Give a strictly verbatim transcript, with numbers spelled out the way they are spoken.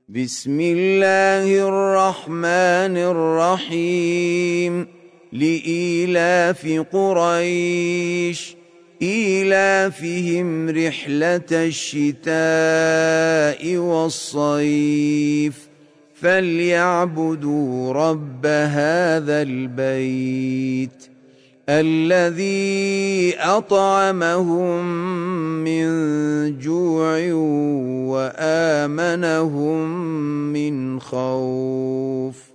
بسم الله الرحمن الرحيم لإيلاف قريش إيلافهم رحلة الشتاء والصيف فليعبدوا رب هذا البيت الذي أطعمهم من جوع وآمنهم من خوف.